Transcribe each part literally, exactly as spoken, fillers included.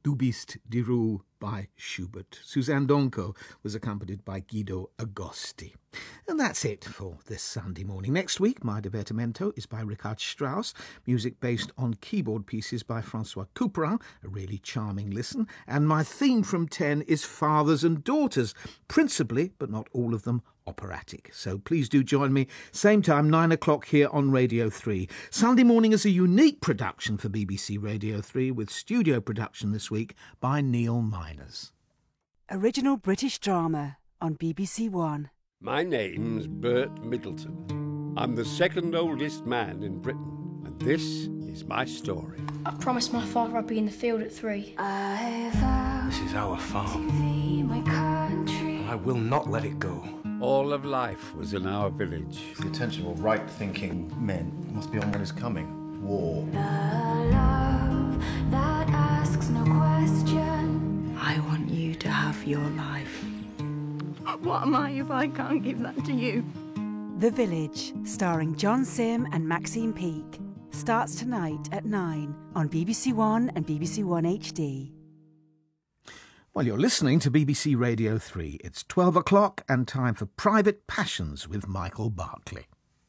Du bist die Ruhe by Schubert. Suzanne Donko was accompanied by Guido Agosti. And that's it for this Sunday morning. Next week, my divertimento is by Richard Strauss, music based on keyboard pieces by Francois Couperin, a really charming listen, and my theme from ten is Fathers and Daughters, principally, but not all of them, operatic. So please do join me, same time, nine o'clock here on Radio three. Sunday morning is a unique production for B B C Radio three, with studio production this week by Neil Miners. Original British drama on B B C One. My name's Bert Middleton. I'm the second oldest man in Britain, and this is my story. I promised my father I'd be in the field at three. This is our farm, and I will not let it go. All of life was in our village. The attention of right-thinking men must be on what is coming. War. The love that asks no question. I want you to have your life. What am I if I can't give that to you? The Village, starring John Sim and Maxine Peake, starts tonight at nine on B B C One and B B C One H D. Well, you're listening to B B C Radio three. It's twelve o'clock and time for Private Passions with Michael Barclay.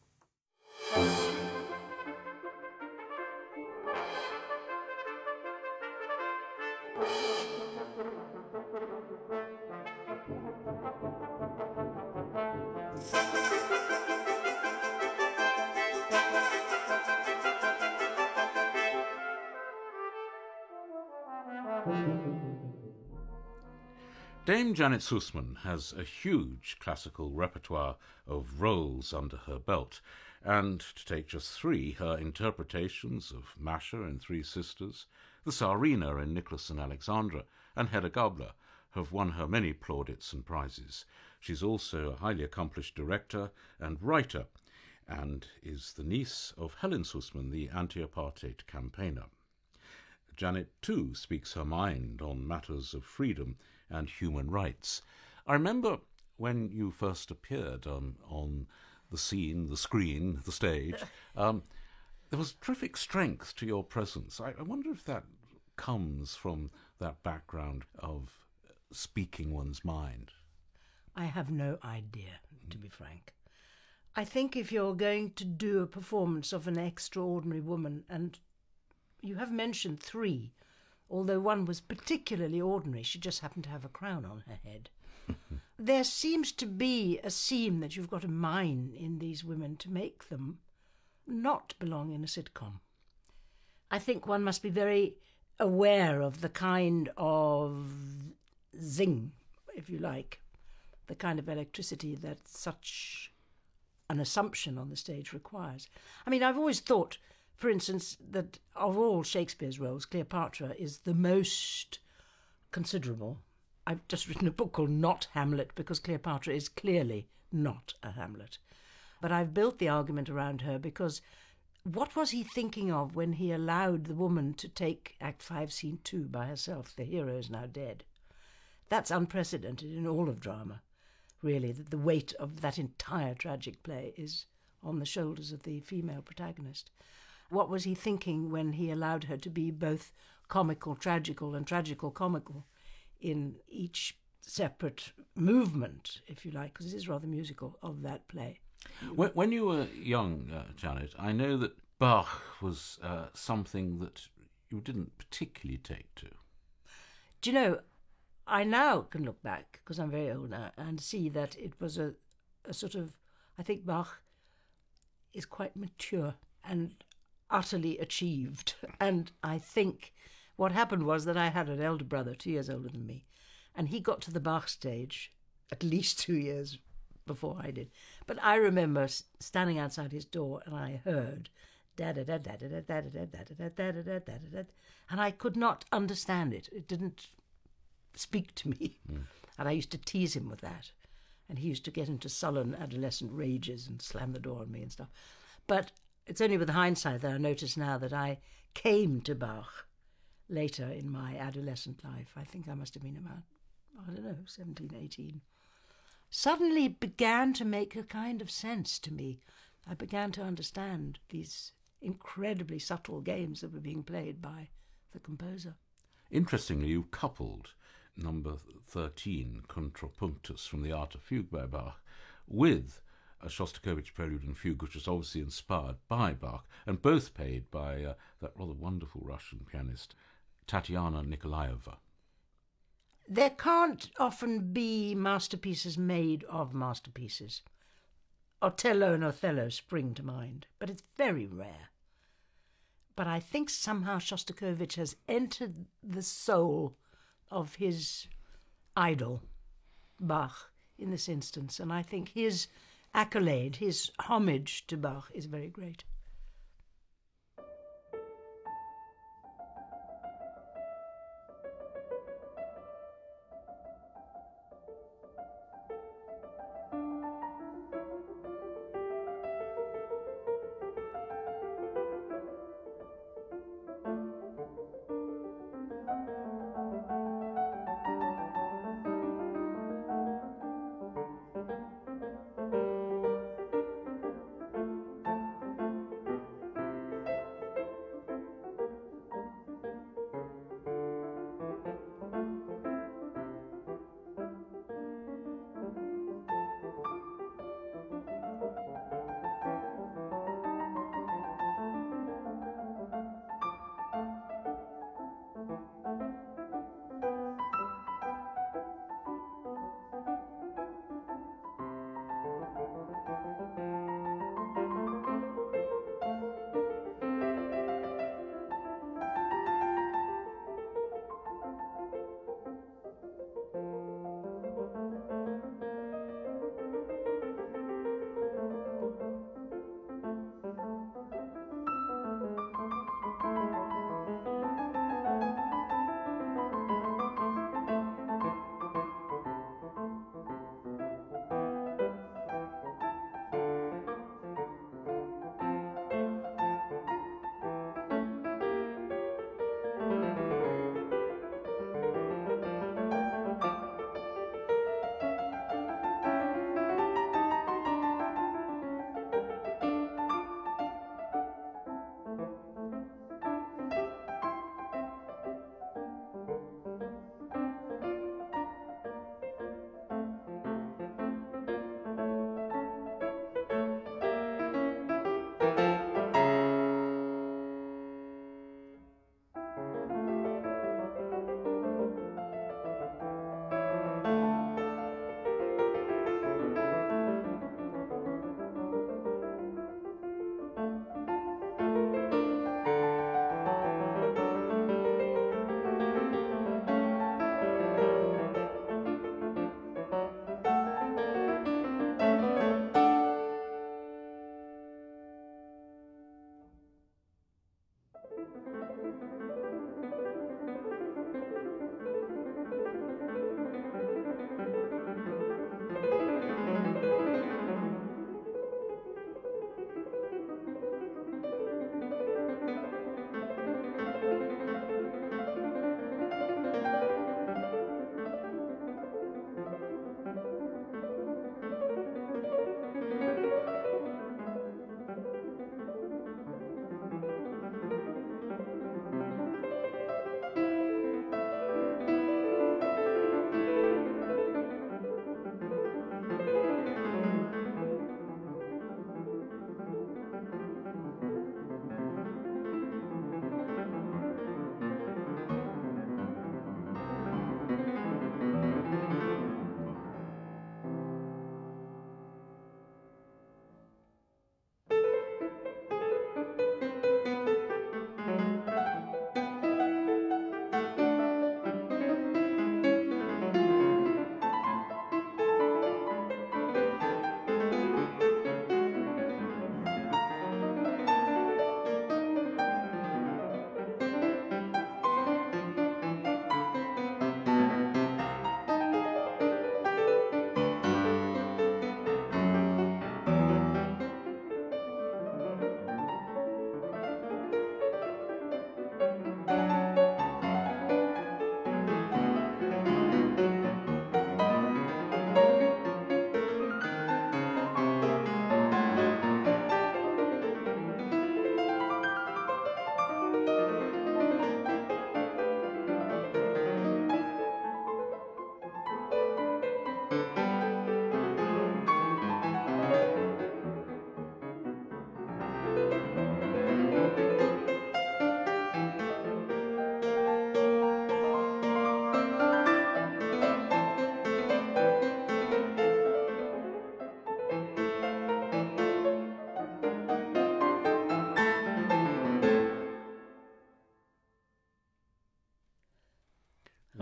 Dame Janet Sussman has a huge classical repertoire of roles under her belt, and to take just three, her interpretations of Masha in Three Sisters, the Tsarina in Nicholas and Alexandra, and Hedda Gabler have won her many plaudits and prizes. She's also a highly accomplished director and writer, and is the niece of Helen Sussman, the anti-apartheid campaigner. Janet, too, speaks her mind on matters of freedom and human rights. I remember when you first appeared um, on the scene, the screen, the stage, um, there was terrific strength to your presence. I, I wonder if that comes from that background of speaking one's mind. I have no idea, to be frank. I think if you're going to do a performance of an extraordinary woman, and you have mentioned three, although one was particularly ordinary, she just happened to have a crown on her head. There seems to be a seam that you've got to mine in these women to make them not belong in a sitcom. I think one must be very aware of the kind of zing, if you like, the kind of electricity that such an assumption on the stage requires. I mean, I've always thought, for instance, that of all Shakespeare's roles, Cleopatra is the most considerable. I've just written a book called Not Hamlet, because Cleopatra is clearly not a Hamlet. But I've built the argument around her because what was he thinking of when he allowed the woman to take Act five, Scene two by herself? The hero is now dead. That's unprecedented in all of drama, really, that the weight of that entire tragic play is on the shoulders of the female protagonist. What was he thinking when he allowed her to be both comical, tragical, and tragical, comical in each separate movement, if you like, because it is rather musical, of that play? When, when you were young, uh, Janet, I know that Bach was uh, something that you didn't particularly take to. Do you know, I now can look back, because I'm very old now, and see that it was a, a sort of, I think Bach is quite mature and utterly achieved. And I think what happened was that I had an elder brother, two years older than me, and he got to the Bach stage at least two years before I did. But I remember standing outside his door and I heard da da da da da da da da da da da da da da da, and I could not understand it. It didn't speak to me. Mm. And I used to tease him with that. And he used to get into sullen adolescent rages and slam the door on me and stuff. But it's only with hindsight that I notice now that I came to Bach later in my adolescent life. I think I must have been about, I don't know, seventeen, eighteen. Suddenly it began to make a kind of sense to me. I began to understand these incredibly subtle games that were being played by the composer. Interestingly, you coupled number thirteen, Contrapunctus from the Art of Fugue by Bach, with a Shostakovich Prelude and Fugue, which was obviously inspired by Bach, and both played by uh, that rather wonderful Russian pianist, Tatiana Nikolaeva. There can't often be masterpieces made of masterpieces. Otello and Othello spring to mind, but it's very rare. But I think somehow Shostakovich has entered the soul of his idol, Bach, in this instance, and I think his accolade, his homage to Bach is very great.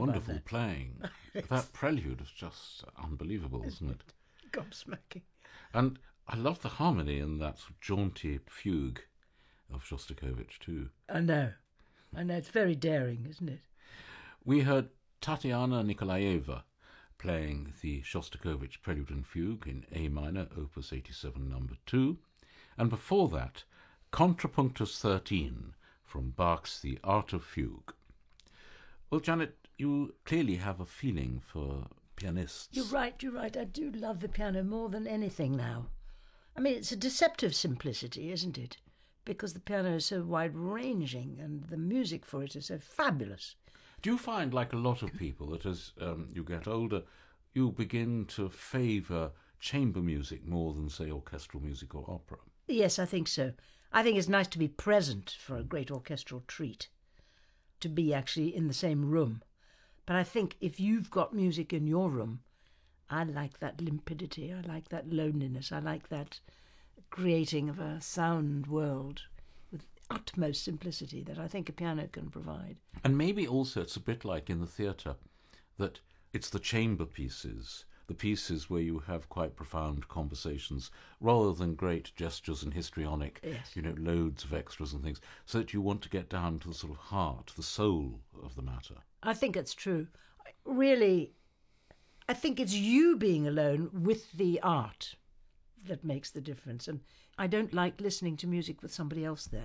wonderful that? playing. That prelude is just unbelievable, isn't it? Gobsmacking. And I love the harmony in that sort of jaunty fugue of Shostakovich too. I know. I know. It's very daring, isn't it? We heard Tatiana Nikolaeva playing the Shostakovich Prelude and Fugue in A minor, Opus eighty-seven, number two. And before that, Contrapunctus thirteen from Bach's The Art of Fugue. Well, Janet, you clearly have a feeling for pianists. You're right, you're right. I do love the piano more than anything now. I mean, it's a deceptive simplicity, isn't it? Because the piano is so wide-ranging and the music for it is so fabulous. Do you find, like a lot of people, that as um, you get older, you begin to favour chamber music more than, say, orchestral music or opera? Yes, I think so. I think it's nice to be present for a great orchestral treat, to be actually in the same room. But I think if you've got music in your room, I like that limpidity, I like that loneliness, I like that creating of a sound world with utmost simplicity that I think a piano can provide. And maybe also it's a bit like in the theatre, that it's the chamber pieces, the pieces where you have quite profound conversations, rather than great gestures and histrionic, yes. you know, loads of extras and things, so that you want to get down to the sort of heart, the soul of the matter. I think it's true. Really, I think it's you being alone with the art that makes the difference. And I don't like listening to music with somebody else there,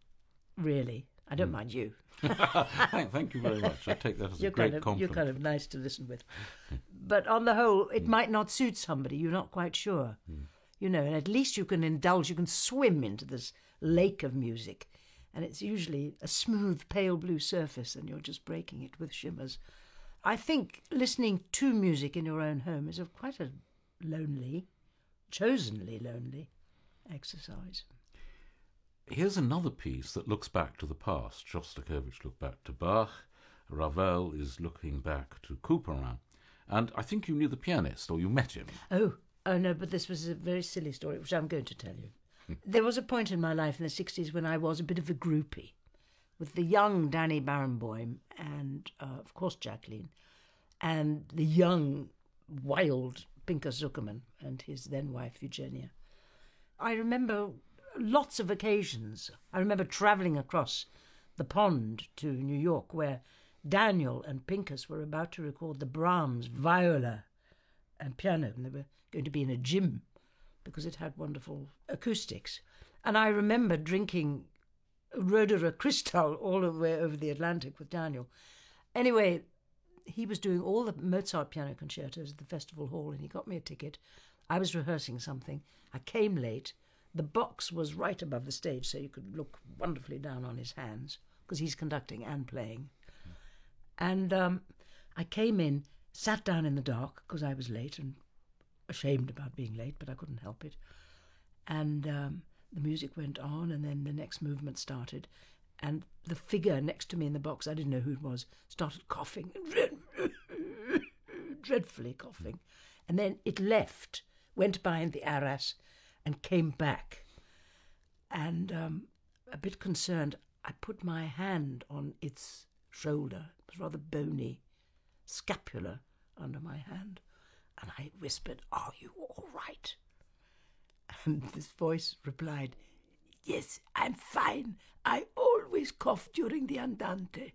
really. I don't mm. mind you. thank, thank you very much. I take that as you're a great kind of, compliment. You're kind of nice to listen with. But on the whole, it mm. might not suit somebody. You're not quite sure. Mm. You know, and at least you can indulge, you can swim into this lake of music. And it's usually a smooth, pale blue surface, and you're just breaking it with shimmers. I think listening to music in your own home is a quite a lonely, chosenly lonely exercise. Here's another piece that looks back to the past. Shostakovich looked back to Bach. Ravel is looking back to Couperin. And I think you knew the pianist, or you met him. Oh, oh no, but this was a very silly story, which I'm going to tell you. There was a point in my life in the sixties when I was a bit of a groupie with the young Danny Barenboim and, uh, of course, Jacqueline, and the young, wild Pinchas Zuckerman and his then-wife, Eugenia. I remember lots of occasions. I remember travelling across the pond to New York where Daniel and Pinchas were about to record the Brahms viola and piano, and they were going to be in a gym because it had wonderful acoustics. And I remember drinking Roederer Cristal all the way over the Atlantic with Daniel. Anyway, he was doing all the Mozart piano concertos at the Festival Hall, and he got me a ticket. I was rehearsing something. I came late. The box was right above the stage, so you could look wonderfully down on his hands, because he's conducting and playing. Mm. And um, I came in, sat down in the dark, because I was late and ashamed about being late, but I couldn't help it. And um, the music went on, and then the next movement started. And the figure next to me in the box, I didn't know who it was, started coughing, dreadfully coughing. And then it left, went behind the arras, and came back. And um, a bit concerned, I put my hand on its shoulder. It was rather bony, scapular under my hand. And I whispered, "Are you all right?" And this voice replied, "Yes, I'm fine. I always cough during the Andante."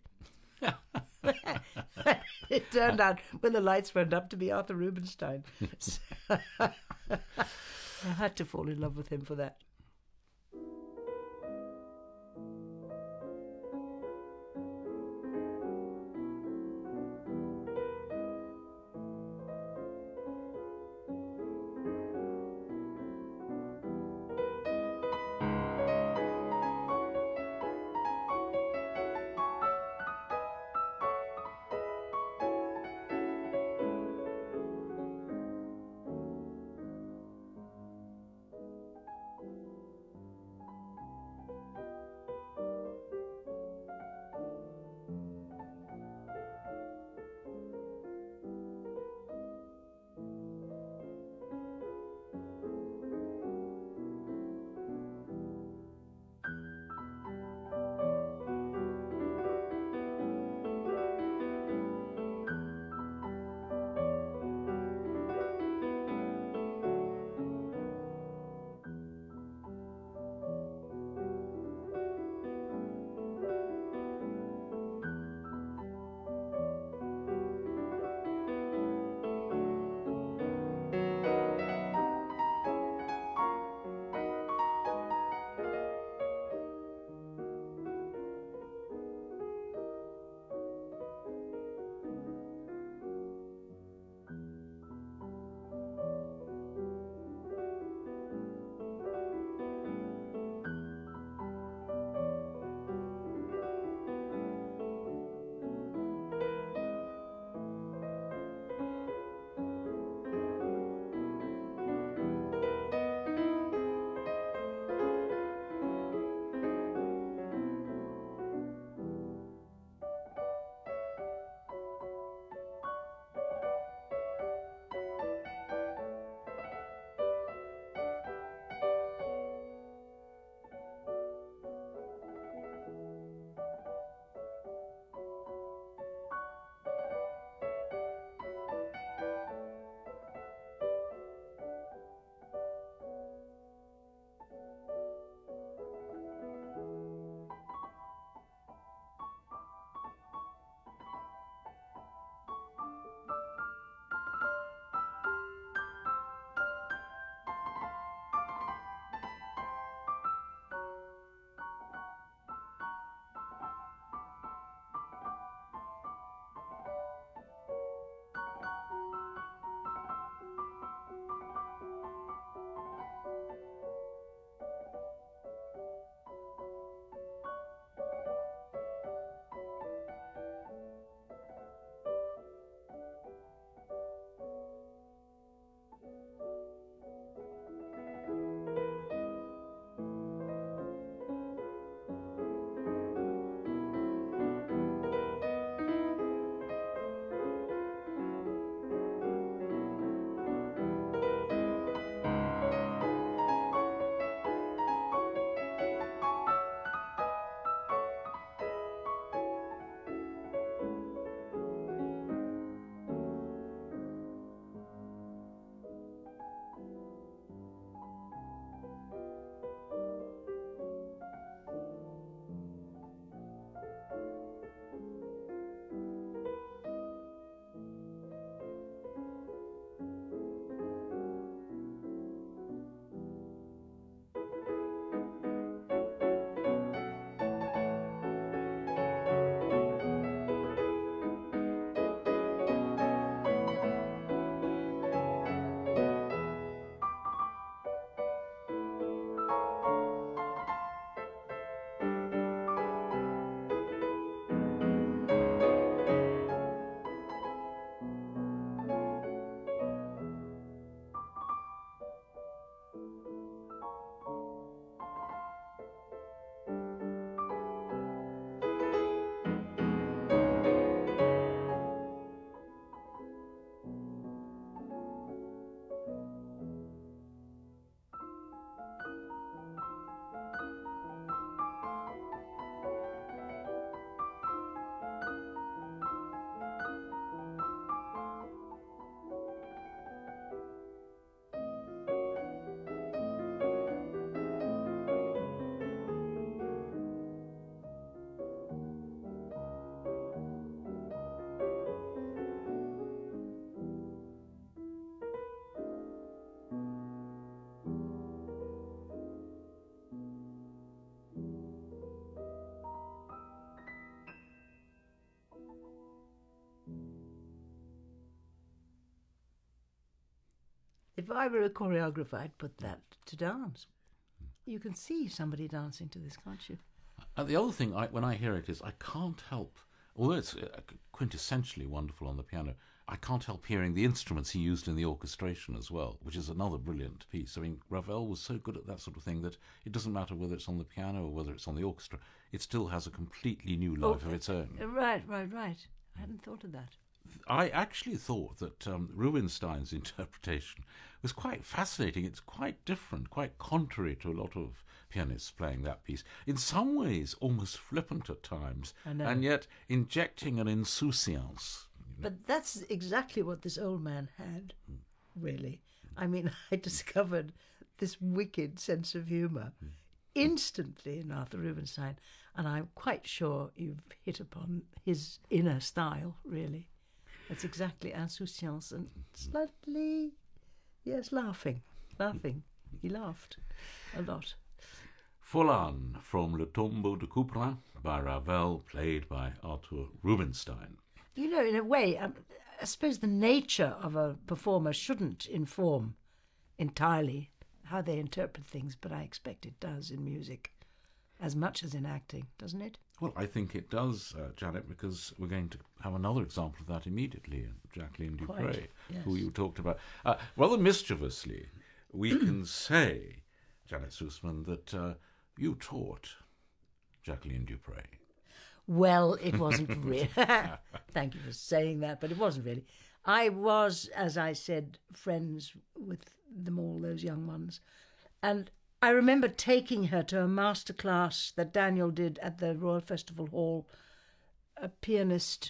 It turned out, when the lights went up, to be Arthur Rubinstein. So I had to fall in love with him for that. if I were a choreographer, I'd put that to dance. You can see somebody dancing to this, can't you? And the other thing, I, when I hear it, is I can't help, although it's uh, quintessentially wonderful on the piano, I can't help hearing the instruments he used in the orchestration as well, which is another brilliant piece. I mean, Ravel was so good at that sort of thing that it doesn't matter whether it's on the piano or whether it's on the orchestra, it still has a completely new life oh, of its own. Right, right, right. I hadn't thought of that. I actually thought that um, Rubinstein's interpretation was quite fascinating. It's quite different, quite contrary to a lot of pianists playing that piece. In some ways, almost flippant at times, and yet injecting an insouciance. But that's exactly what this old man had, really. I mean, I discovered this wicked sense of humour instantly in Arthur Rubinstein, and I'm quite sure you've hit upon his inner style, really. That's exactly insouciance and slightly, yes, laughing, laughing. He laughed a lot. Folan from Le Tombeau de Couperin by Ravel, played by Arthur Rubinstein. You know, in a way, um, I suppose the nature of a performer shouldn't inform entirely how they interpret things, but I expect it does in music as much as in acting, doesn't it? Well, I think it does, uh, Janet, because we're going to have another example of that immediately, Jacqueline du Pré, yes. who you talked about. Uh, rather mischievously, we can say, Janet Sussman, that uh, you taught Jacqueline du Pré. Well, it wasn't really. Thank you for saying that, but it wasn't really. I was, as I said, friends with them all, those young ones. And I remember taking her to a master class that Daniel did at the Royal Festival Hall, a pianist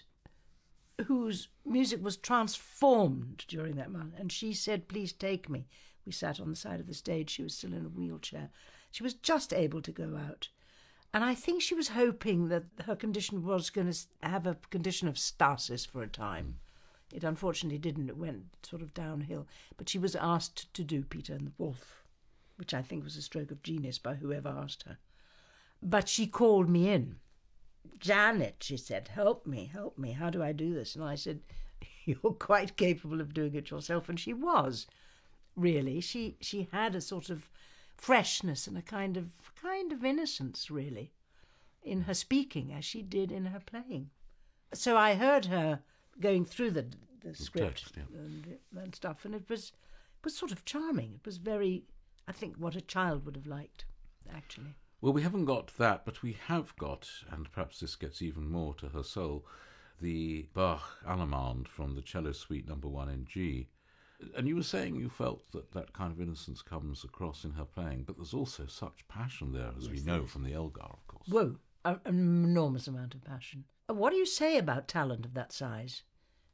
whose music was transformed during that month. And she said, please take me. We sat on the side of the stage. She was still in a wheelchair. She was just able to go out. And I think she was hoping that her condition was going to have a condition of stasis for a time. It unfortunately didn't. It went sort of downhill. But she was asked to do Peter and the Wolf, which I think was a stroke of genius by whoever asked her. But she called me in. Janet, she said, help me, help me. How do I do this? And I said, you're quite capable of doing it yourself. And she was, really. She she had a sort of freshness and a kind of kind of innocence, really, in her speaking as she did in her playing. So I heard her going through the the script text, yeah. and, and stuff, and it was it was sort of charming. It was very, I think, what a child would have liked, actually. Well, we haven't got that, but we have got, and perhaps this gets even more to her soul, the Bach Allemande from the Cello Suite Number One in G. And you were saying you felt that that kind of innocence comes across in her playing, but there's also such passion there, as yes, we know from the Elgar, of course. Whoa, an enormous amount of passion. What do you say about talent of that size?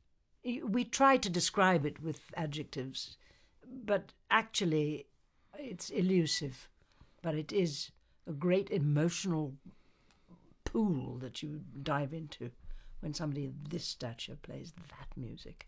We try to describe it with adjectives, but actually it's elusive. But it is a great emotional pool that you dive into when somebody of this stature plays that music.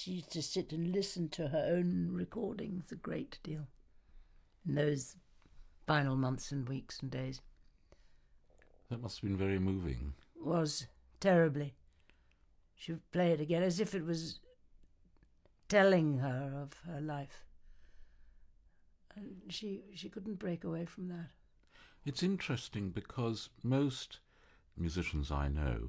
she used to sit and listen to her own recordings a great deal in those final months and weeks and days. That must have been very moving. Was terribly. She would play it again as if it was telling her of her life. And she she couldn't break away from that. It's interesting because most musicians I know,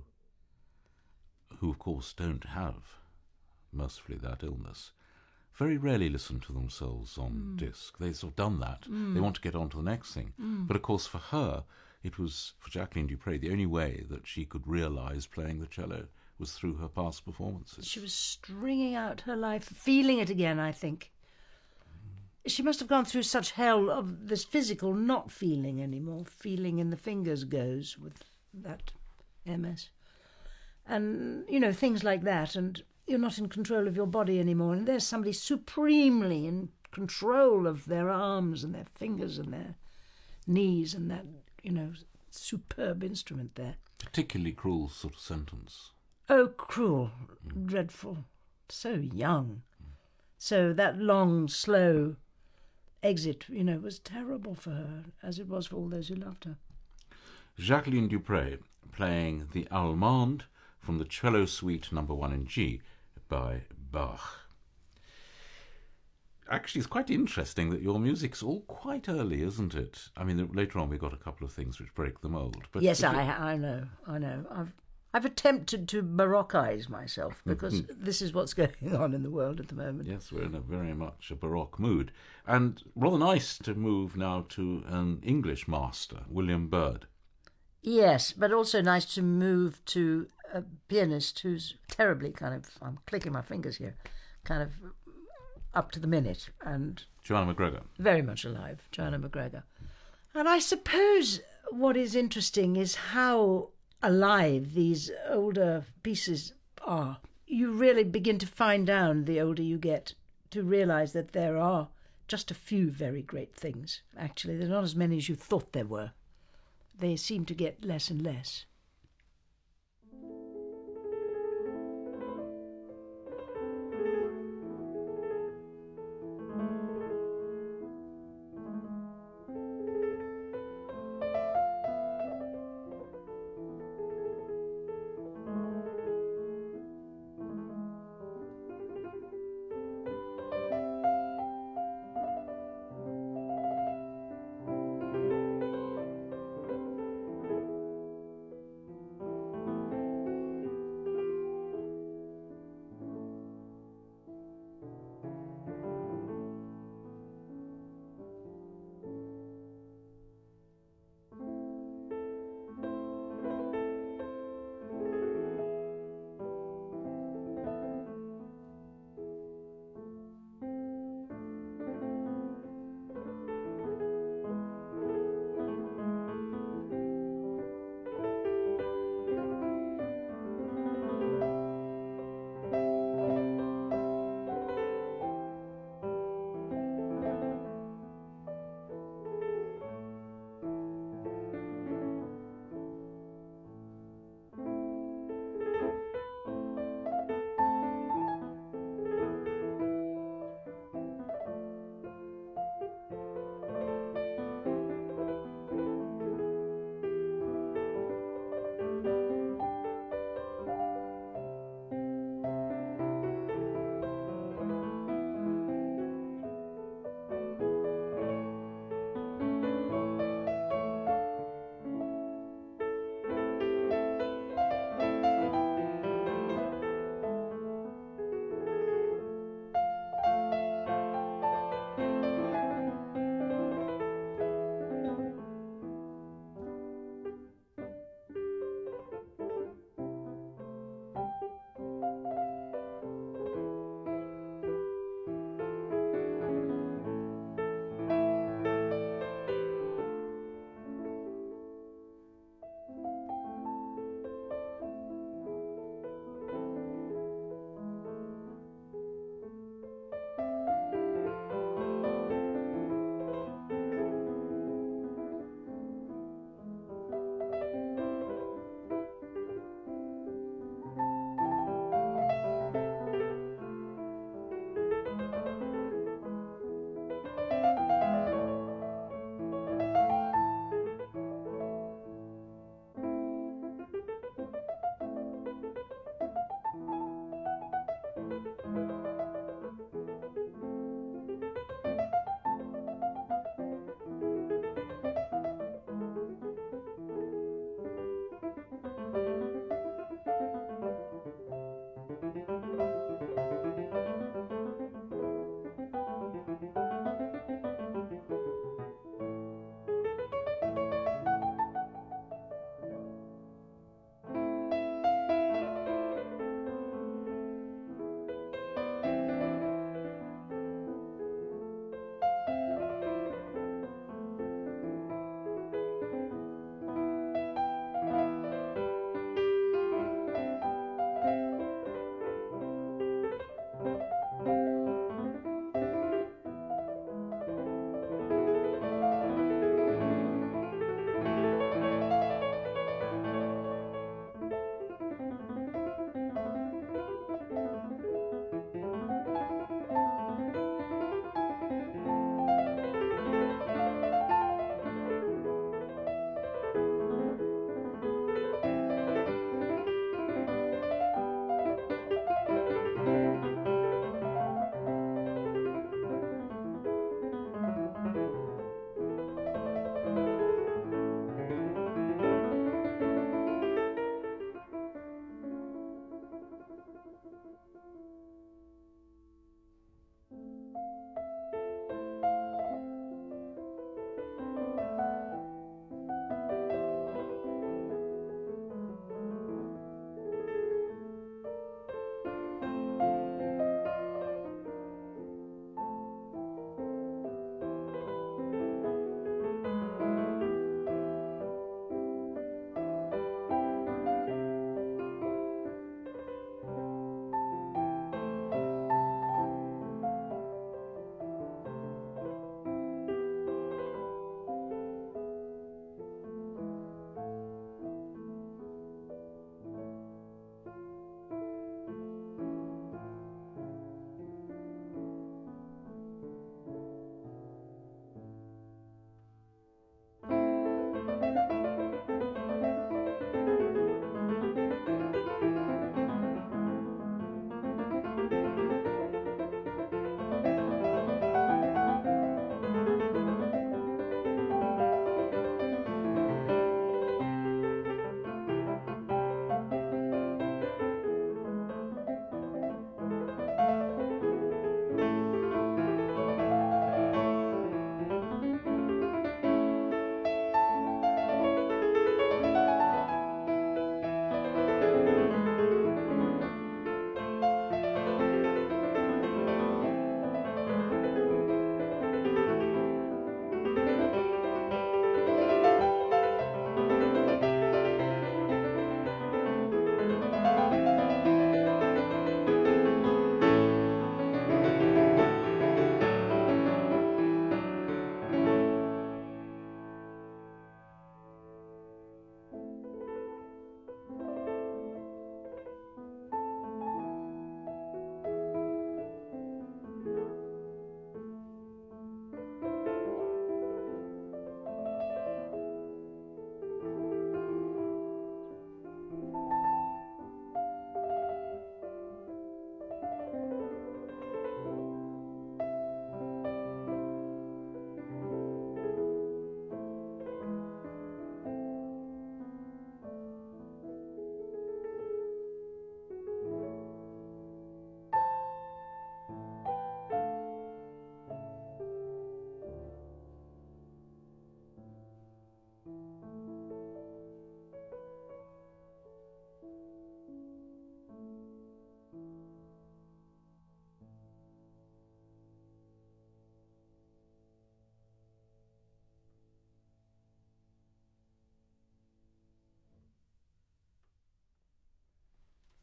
who of course don't have, mercifully, that illness, very rarely listen to themselves on Mm. disc. They've sort of done that. Mm. They want to get on to the next thing. Mm. But of course for her, it was, for Jacqueline du Pré, the only way that she could realise playing the cello was through her past performances. She was stringing out her life, feeling it again, I think. She must have gone through such hell of this physical not feeling anymore. Feeling in the fingers goes with that M S. And, you know, things like that. And you're not in control of your body anymore. And there's somebody supremely in control of their arms and their fingers and their knees and that, you know, superb instrument there. Particularly cruel sort of sentence. Oh, cruel, dreadful, so young. So that long, slow exit, you know, was terrible for her, as it was for all those who loved her. Jacqueline du Pré playing the Allemande from the Cello Suite number one in G by Bach. Actually, it's quite interesting that your music's all quite early, isn't it? I mean, later on we got a couple of things which break the mould. But yes, but I, I know, I know. I've I've attempted to Baroqueize myself because this is what's going on in the world at the moment. Yes, we're in a very much a Baroque mood. And rather nice to move now to an English master, William Byrd. Yes, but also nice to move to a pianist who's terribly kind of, I'm clicking my fingers here, kind of up to the minute and... Joanna McGregor. Very much alive, Joanna McGregor. And I suppose what is interesting is how alive these older pieces are. You really begin to find down the older you get to realise that there are just a few very great things. Actually, there are not as many as you thought there were. They seem to get less and less.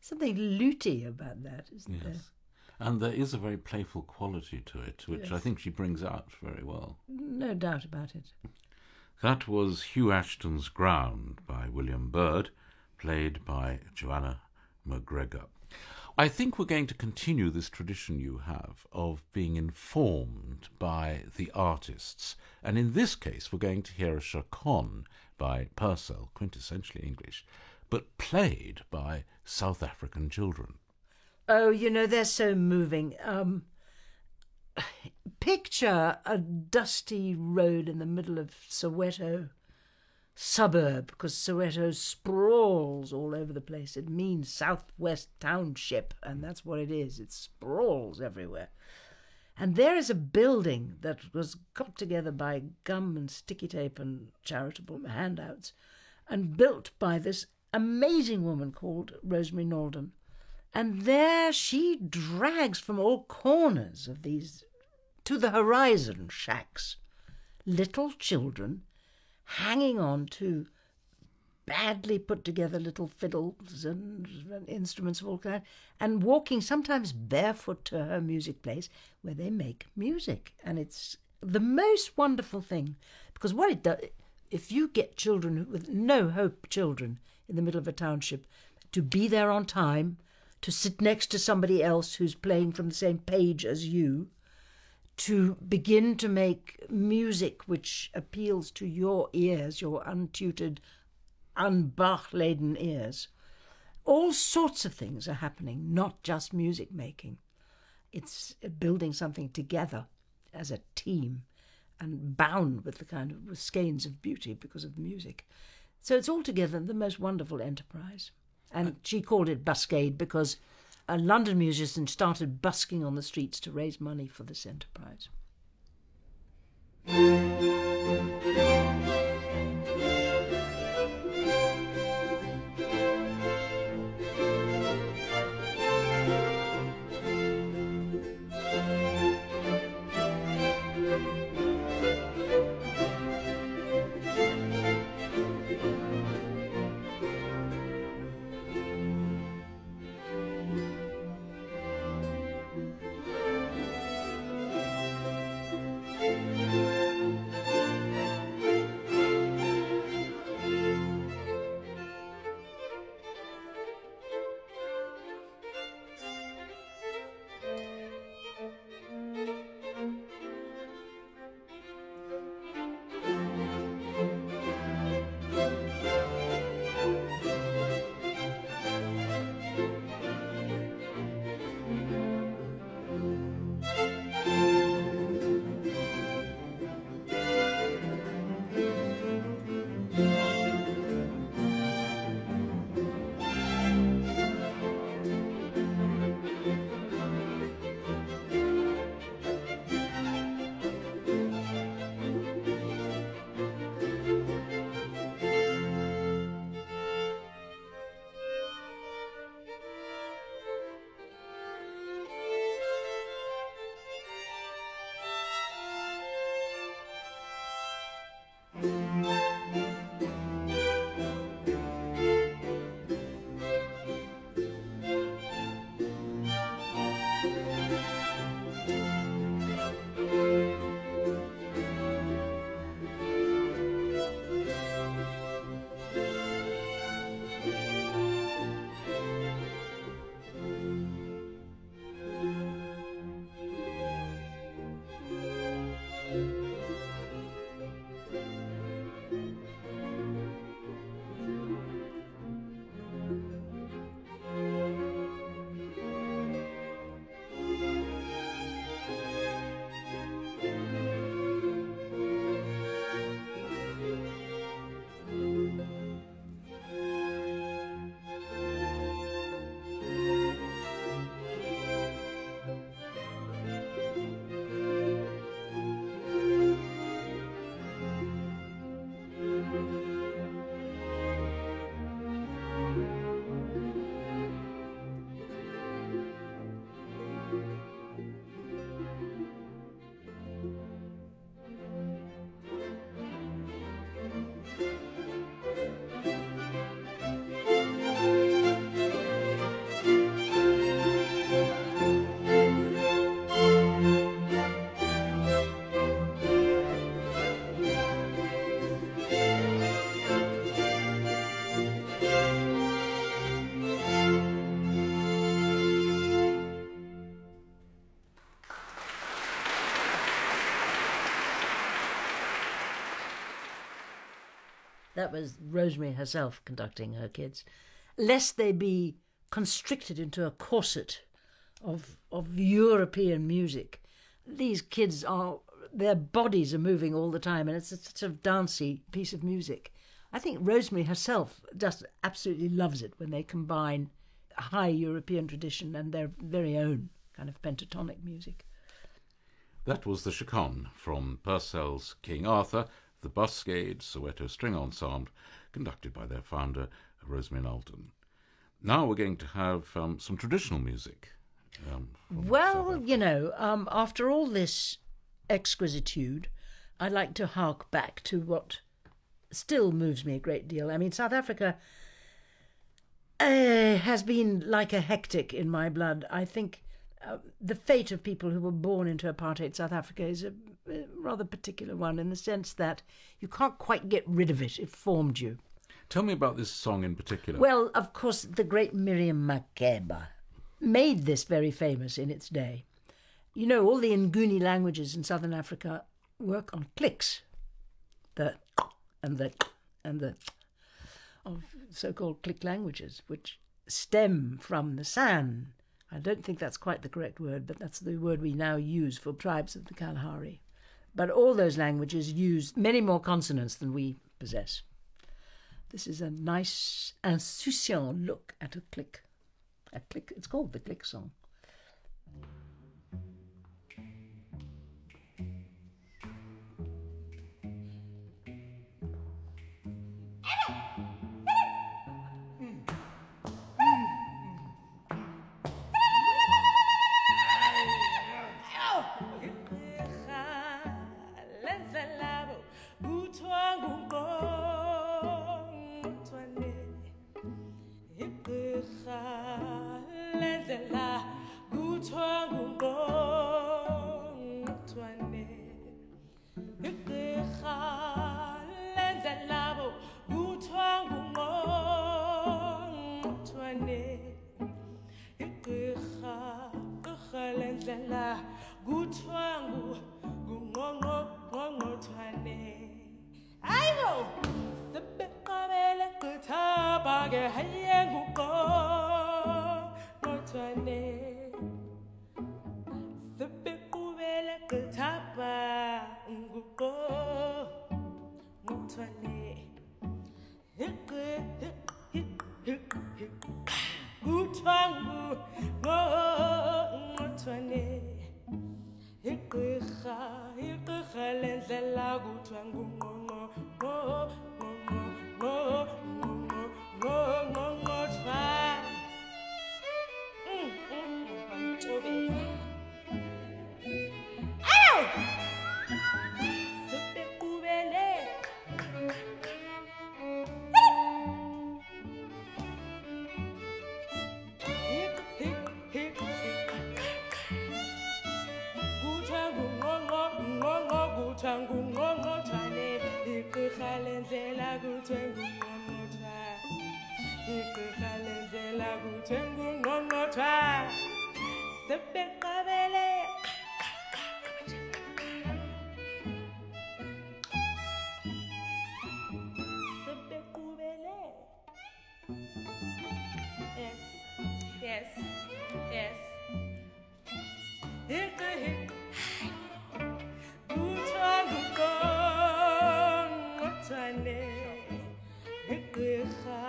something looty about that, isn't yes. there? And there is a very playful quality to it, which Yes. I think she brings out very well. No doubt about it. That was Hugh Ashton's Ground by William Byrd, played by Joanna McGregor. I think we're going to continue this tradition you have of being informed by the artists. And in this case, we're going to hear a chaconne by Purcell, quintessentially English, but played by South African children. Oh, you know, they're so moving. Um, picture a dusty road in the middle of Soweto suburb, because Soweto sprawls all over the place. It means Southwest Township, and that's what it is. It sprawls everywhere. And there is a building that was got together by gum and sticky tape and charitable handouts and built by this amazing woman called Rosemary Nalden. And there she drags from all corners of these to the horizon shacks little children hanging on to badly put together little fiddles and, and instruments of all kinds, and walking sometimes barefoot to her music place where they make music. And it's the most wonderful thing, because what it does, if you get children with no hope children in the middle of a township to be there on time, to sit next to somebody else who's playing from the same page as you, to begin to make music which appeals to your ears, your untutored, un-Bach-laden ears. All sorts of things are happening, not just music making. It's building something together as a team and bound with the kind of with skeins of beauty because of the music. So it's altogether the most wonderful enterprise. And she called it Buscade because a London musician started busking on the streets to raise money for this enterprise. That was Rosemary herself conducting her kids. Lest they be constricted into a corset of of European music. These kids are, their bodies are moving all the time, and it's a sort of dancey piece of music. I think Rosemary herself just absolutely loves it when they combine a high European tradition and their very own kind of pentatonic music. That was the Chaconne from Purcell's King Arthur, the Buscade Soweto String Ensemble, conducted by their founder, Rosemary Alden. Now we're going to have um, some traditional music. Um, well, you know, um, after all this exquisitude, I like to hark back to what still moves me a great deal. I mean, South Africa uh, has been like a hectic in my blood. I think uh, the fate of people who were born into apartheid South Africa is a, a rather particular one, in the sense that you can't quite get rid of it. It formed you. Tell me about this song in particular. Well, of course, the great Miriam Makeba made this very famous in its day. You know, all the Nguni languages in southern Africa work on clicks. The and the and the of so-called click languages, which stem from the San. I don't think that's quite the correct word, but that's the word we now use for tribes of the Kalahari. But all those languages use many more consonants than we possess. This is a nice, insouciant look at a click. A click. It's called the click song. Yes, yes. Hit the hit.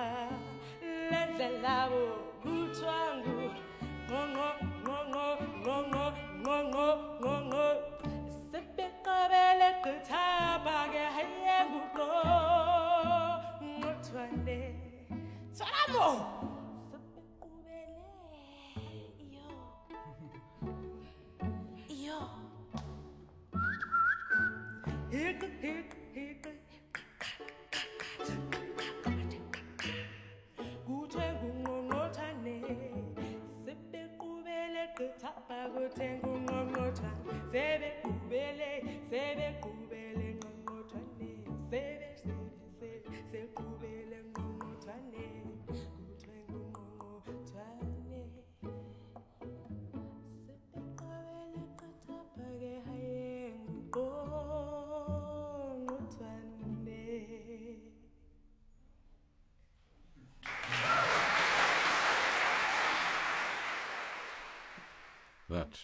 Let the love go to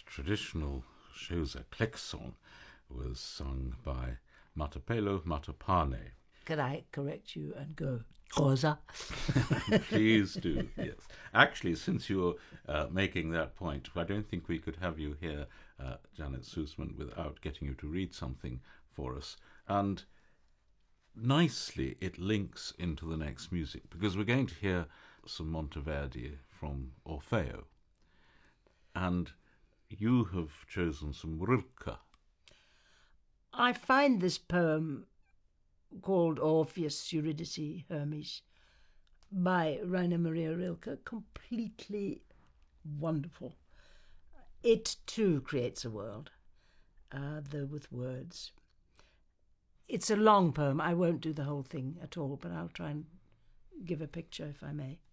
traditional Xhosa click song was sung by Matapelo Matapane. Can I correct you and go, Xhosa? Please do, yes. Actually, since you're uh, making that point, I don't think we could have you here, uh, Janet Soosman, without getting you to read something for us. And nicely it links into the next music, because we're going to hear some Monteverdi from Orfeo. And you have chosen some Rilke. I find this poem called Orpheus, Eurydice, Hermes by Rainer Maria Rilke completely wonderful. It too creates a world, uh, though with words. It's a long poem. I won't do the whole thing at all, but I'll try and give a picture if I may.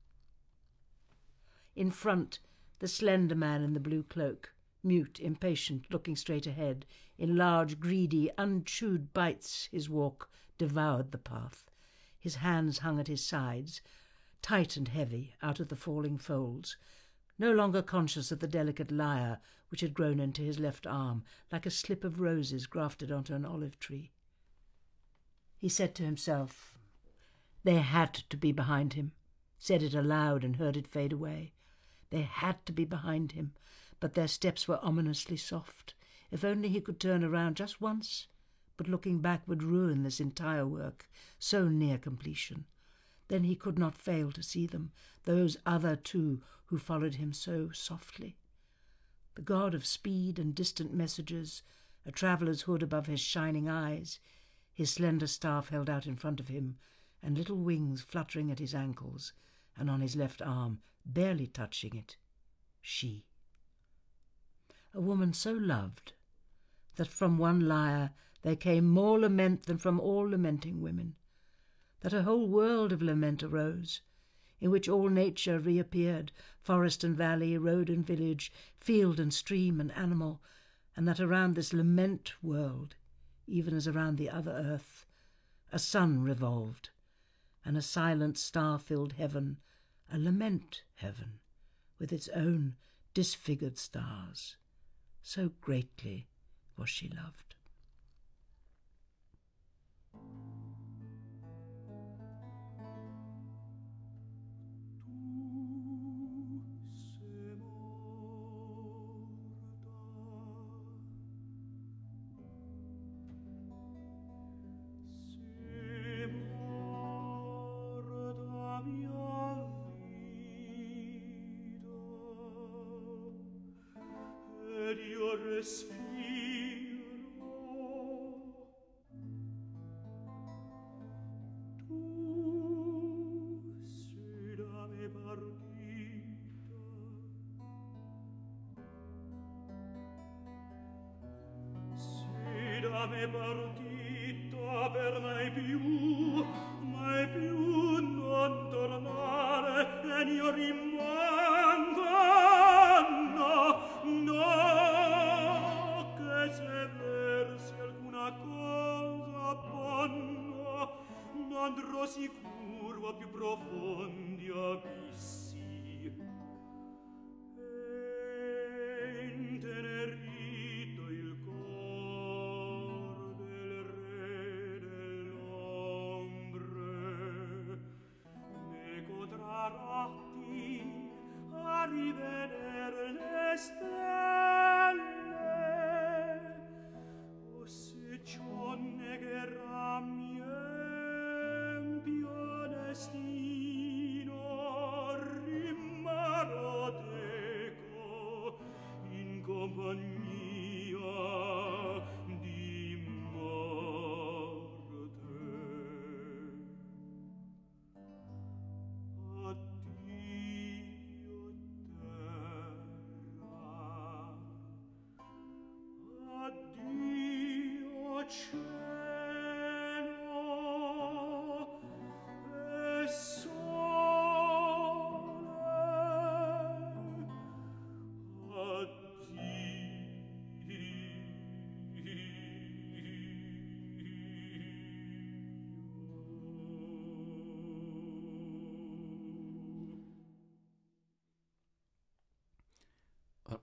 In front, the slender man in the blue cloak, mute, impatient, looking straight ahead. In large, greedy, unchewed bites his walk devoured the path. His hands hung at his sides, tight and heavy, out of the falling folds, no longer conscious of the delicate lyre which had grown into his left arm, like a slip of roses grafted onto an olive tree. He said to himself, they had to be behind him, said it aloud and heard it fade away. They had to be behind him, but their steps were ominously soft. If only he could turn around just once, but looking back would ruin this entire work, so near completion. Then he could not fail to see them, those other two who followed him so softly. The god of speed and distant messages, a traveller's hood above his shining eyes, his slender staff held out in front of him, and little wings fluttering at his ankles, and on his left arm, barely touching it, she. A woman so loved that from one lyre there came more lament than from all lamenting women, that a whole world of lament arose, in which all nature reappeared, forest and valley, road and village, field and stream and animal, and that around this lament world, even as around the other earth, a sun revolved, and a silent star-filled heaven, a lament heaven, with its own disfigured stars. So greatly was she loved.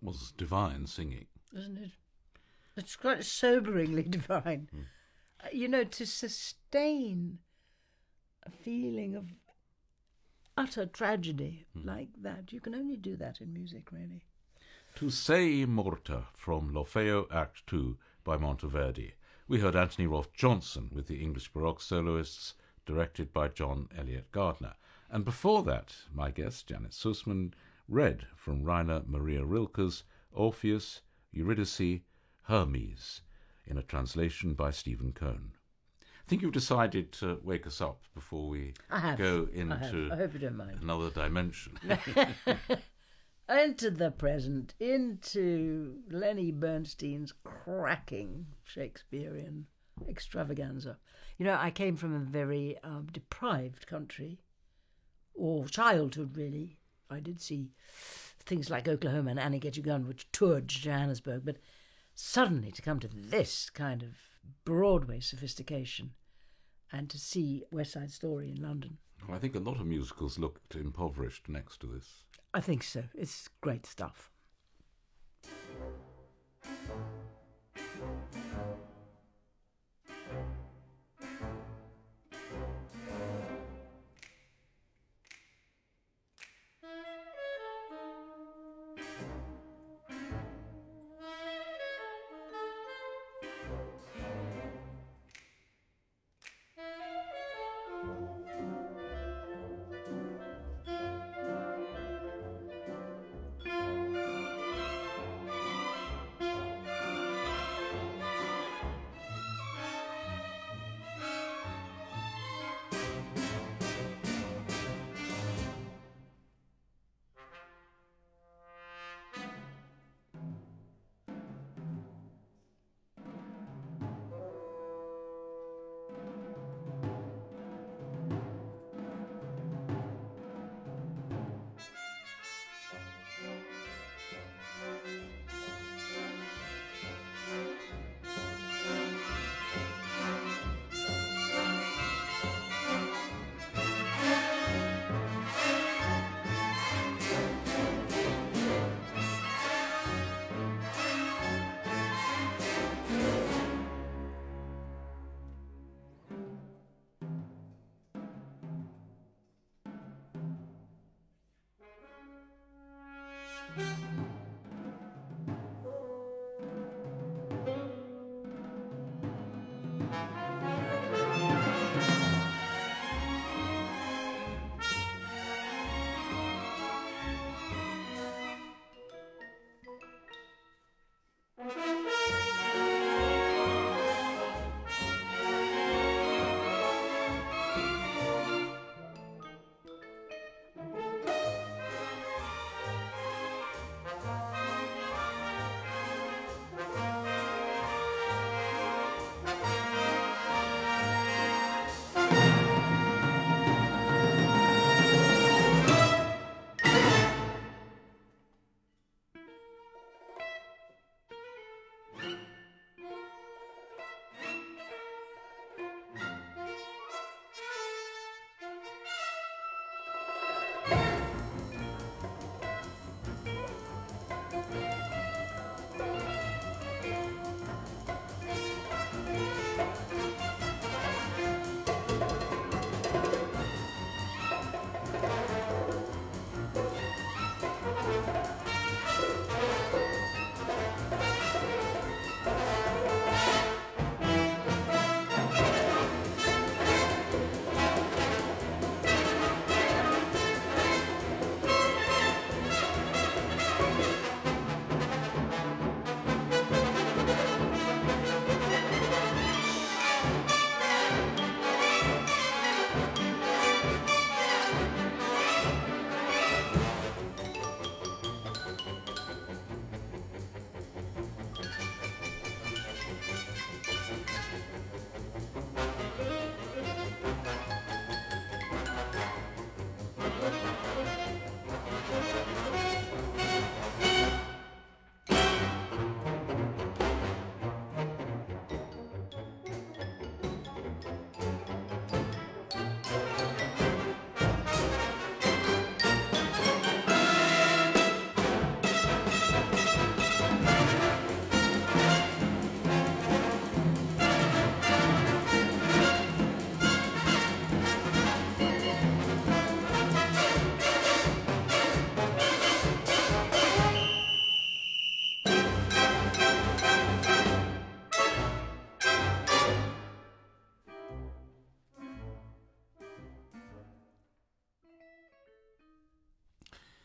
was divine singing. Isn't it? It's quite soberingly divine. Mm. Uh, you know, to sustain a feeling of utter tragedy mm. like that, you can only do that in music, really. To Sei Morta from L'Orfeo Act two by Monteverdi. We heard Anthony Rolfe Johnson with the English Baroque soloists, directed by John Eliot Gardner. And before that, my guest, Janet Sussman, read from Rainer Maria Rilke's Orpheus, Eurydice, Hermes, in a translation by Stephen Cohn. I think you've decided to wake us up before we I have. go into I, have. I hope you don't mind. another dimension. Into the present, into Lenny Bernstein's cracking Shakespearean extravaganza. You know, I came from a very um, deprived country, or childhood, really. I did see things like Oklahoma and Annie Get Your Gun, which toured Johannesburg, but suddenly to come to this kind of Broadway sophistication and to see West Side Story in London. Well, I think a lot of musicals looked impoverished next to this. I think so. It's great stuff.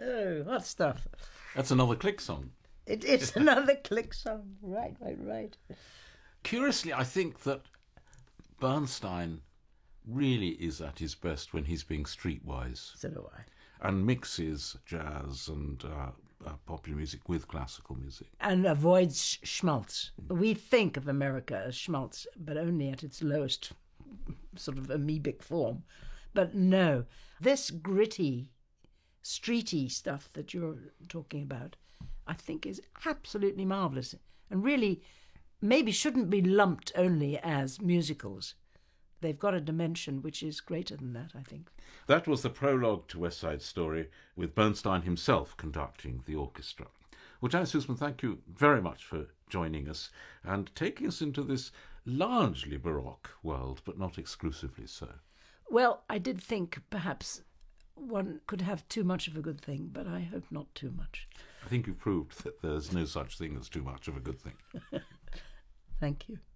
Oh, hot stuff. That's another Click song. It is another Click song. Right, right, right. Curiously, I think that Bernstein really is at his best when he's being streetwise. So do I. And mixes jazz and uh, uh, popular music with classical music. And avoids schmaltz. We think of America as schmaltz, but only at its lowest sort of amoebic form. But no, this gritty, streety stuff that you're talking about, I think is absolutely marvellous. And really, maybe shouldn't be lumped only as musicals. They've got a dimension which is greater than that, I think. That was the prologue to West Side Story, with Bernstein himself conducting the orchestra. Well, Janet Sussman, thank you very much for joining us and taking us into this largely Baroque world, but not exclusively so. Well, I did think perhaps one could have too much of a good thing, but I hope not too much. I think you've proved that there's no such thing as too much of a good thing. Thank you.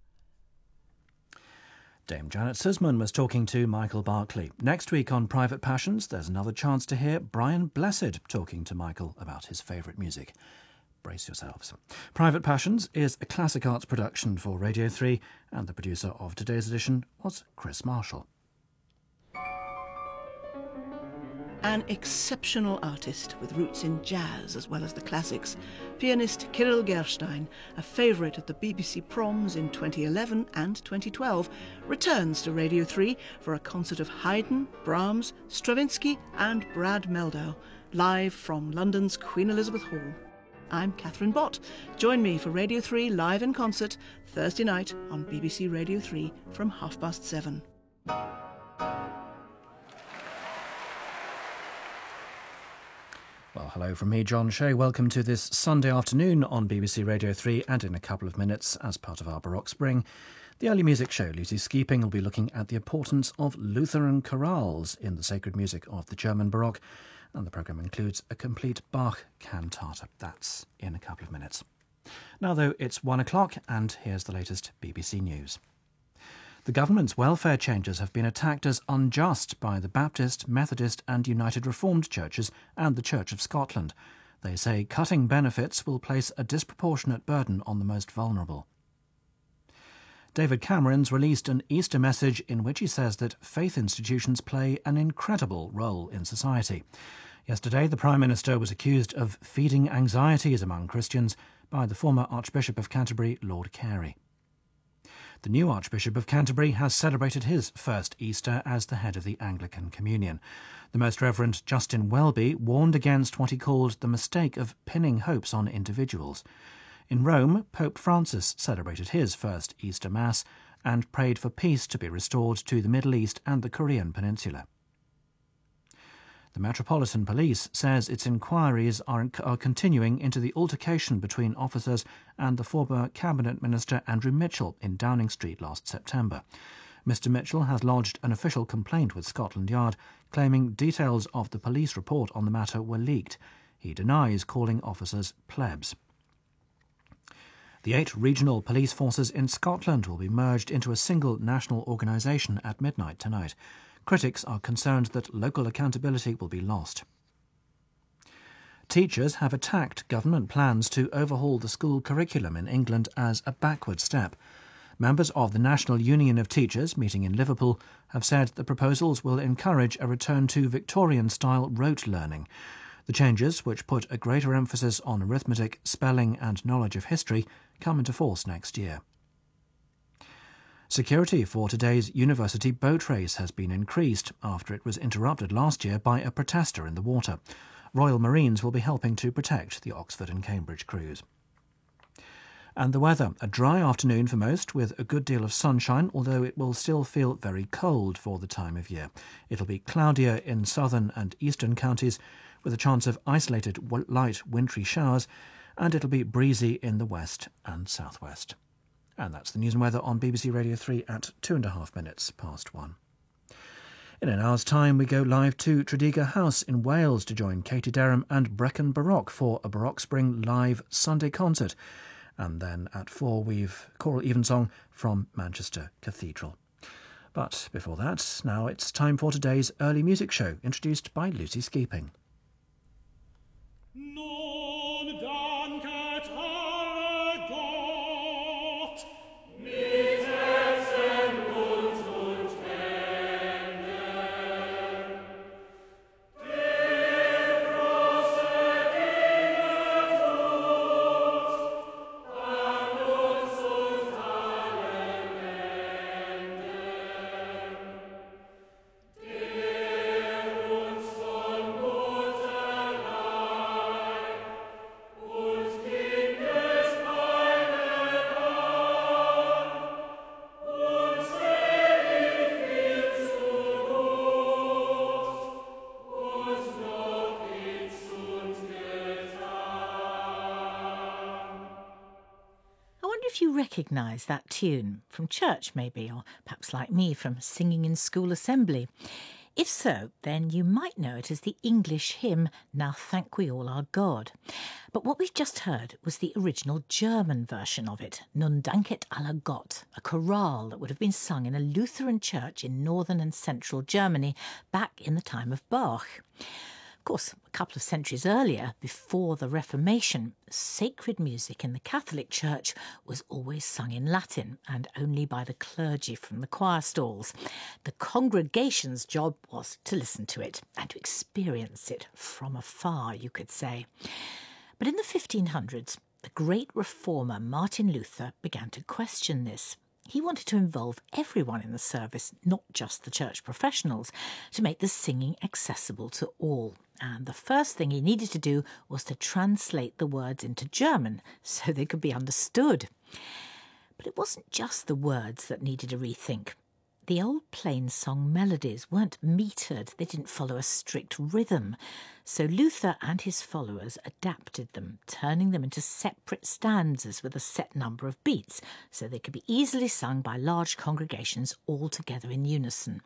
Dame Janet Sussman was talking to Michael Barclay. Next week on Private Passions, there's another chance to hear Brian Blessed talking to Michael about his favourite music. Brace yourselves. Private Passions is a classic arts production for Radio three, and the producer of today's edition was Chris Marshall. An exceptional artist with roots in jazz as well as the classics, pianist Kirill Gerstein, a favourite at the B B C Proms in twenty eleven and twenty twelve, returns to Radio three for a concert of Haydn, Brahms, Stravinsky and Brad Mehldau, live from London's Queen Elizabeth Hall. I'm Catherine Bott. Join me for Radio three live in concert Thursday night on B B C Radio three from half past seven. Well, hello from me, John Shea. Welcome to this Sunday afternoon on B B C Radio three, and in a couple of minutes, as part of our Baroque Spring, the early music show, Lucy Skeeping, will be looking at the importance of Lutheran chorales in the sacred music of the German Baroque, and the programme includes a complete Bach cantata. That's in a couple of minutes. Now, though, it's one o'clock, and here's the latest B B C News. The government's welfare changes have been attacked as unjust by the Baptist, Methodist and United Reformed churches and the Church of Scotland. They say cutting benefits will place a disproportionate burden on the most vulnerable. David Cameron's released an Easter message in which he says that faith institutions play an incredible role in society. Yesterday, the Prime Minister was accused of feeding anxieties among Christians by the former Archbishop of Canterbury, Lord Carey. The new Archbishop of Canterbury has celebrated his first Easter as the head of the Anglican Communion. The Most Reverend Justin Welby warned against what he called the mistake of pinning hopes on individuals. In Rome, Pope Francis celebrated his first Easter Mass and prayed for peace to be restored to the Middle East and the Korean Peninsula. The Metropolitan Police says its inquiries are, are continuing into the altercation between officers and the former Cabinet Minister Andrew Mitchell in Downing Street last September. Mister Mitchell has lodged an official complaint with Scotland Yard, claiming details of the police report on the matter were leaked. He denies calling officers plebs. The eight regional police forces in Scotland will be merged into a single national organisation at midnight tonight. Critics are concerned that local accountability will be lost. Teachers have attacked government plans to overhaul the school curriculum in England as a backward step. Members of the National Union of Teachers, meeting in Liverpool, have said the proposals will encourage a return to Victorian-style rote learning. The changes, which put a greater emphasis on arithmetic, spelling and knowledge of history, come into force next year. Security for today's university boat race has been increased after it was interrupted last year by a protester in the water. Royal Marines will be helping to protect the Oxford and Cambridge crews. And the weather, a dry afternoon for most, with a good deal of sunshine, although it will still feel very cold for the time of year. It'll be cloudier in southern and eastern counties, with a chance of isolated light wintry showers, and it'll be breezy in the west and southwest. And that's the news and weather on B B C Radio three at two and a half minutes past one. In an hour's time, we go live to Tredegar House in Wales to join Katie Derham and Brecon Baroque for a Baroque Spring live Sunday concert. And then at four, we've choral evensong from Manchester Cathedral. But before that, now it's time for today's early music show, introduced by Lucy Skeeping. Nun danket alle Gott, mit Herzen, Mund und Händen. Der große Dinge tut, an uns und allen Enden. Der uns von Mutterleib und Kindesbeinen an, uns ewig viel zu Not und noch insund getan. I wonder if you recognise that tune from church, maybe, or perhaps like me from singing in school assembly. If so, then you might know it as the English hymn, Now Thank We All Our God. But what we've just heard was the original German version of it, Nun danket alle Gott, a chorale that would have been sung in a Lutheran church in northern and central Germany back in the time of Bach. Of course, a couple of centuries earlier, before the Reformation, sacred music in the Catholic Church was always sung in Latin and only by the clergy from the choir stalls. The congregation's job was to listen to it and to experience it from afar, you could say. But in the fifteen hundreds, the great reformer Martin Luther began to question this. He wanted to involve everyone in the service, not just the church professionals, to make the singing accessible to all. And the first thing he needed to do was to translate the words into German so they could be understood. But it wasn't just the words that needed a rethink. The old plain song melodies weren't metered, they didn't follow a strict rhythm. So Luther and his followers adapted them, turning them into separate stanzas with a set number of beats, so they could be easily sung by large congregations all together in unison.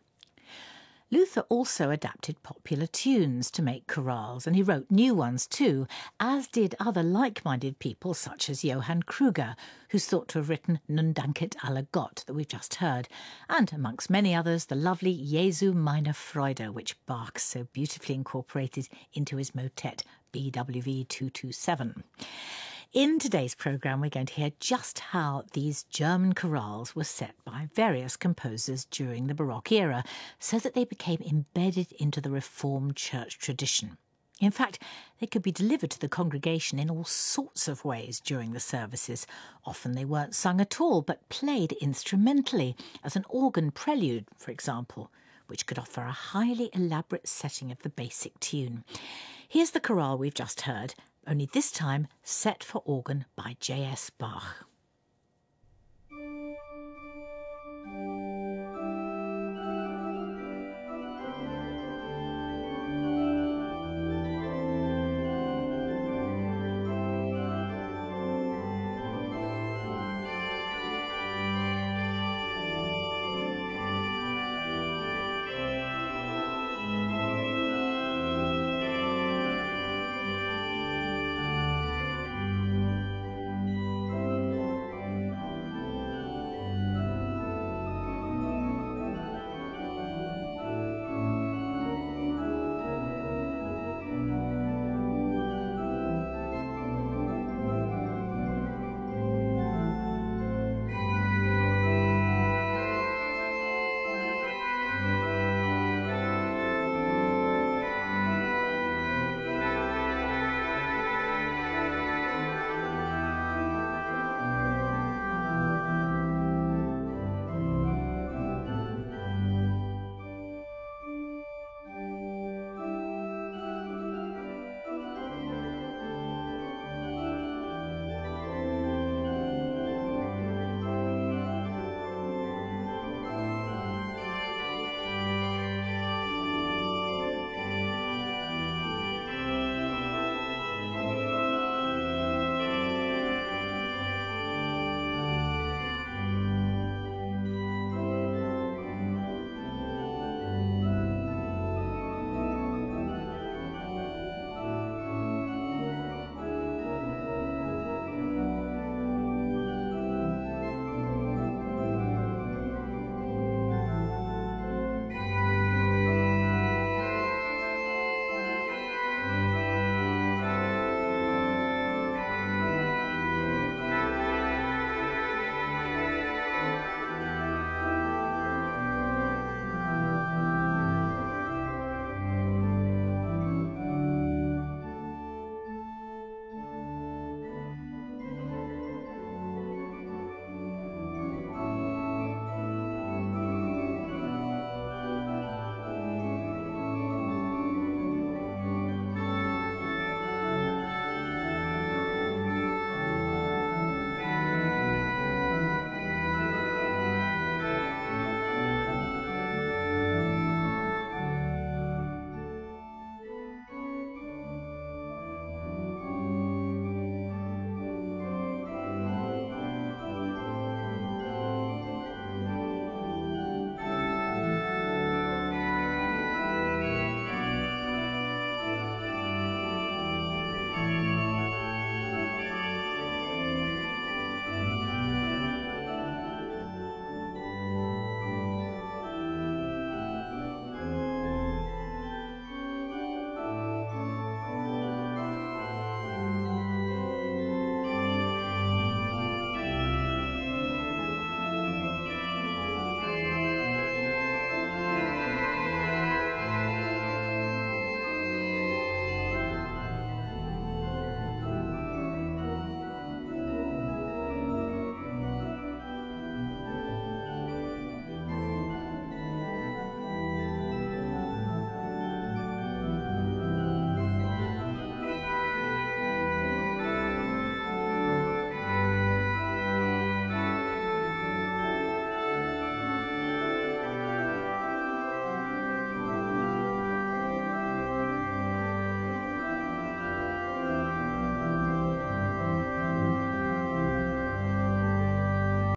Luther also adapted popular tunes to make chorales, and he wrote new ones too, as did other like-minded people such as Johann Kruger, who's thought to have written Nun danket alle Gott that we've just heard, and amongst many others the lovely Jesu meine Freude, which Bach so beautifully incorporated into his motet B W V two two seven. In today's programme, we're going to hear just how these German chorales were set by various composers during the Baroque era, so that they became embedded into the Reformed church tradition. In fact, they could be delivered to the congregation in all sorts of ways during the services. Often they weren't sung at all, but played instrumentally, as an organ prelude, for example, which could offer a highly elaborate setting of the basic tune. Here's the chorale we've just heard, only this time set for organ by J S Bach.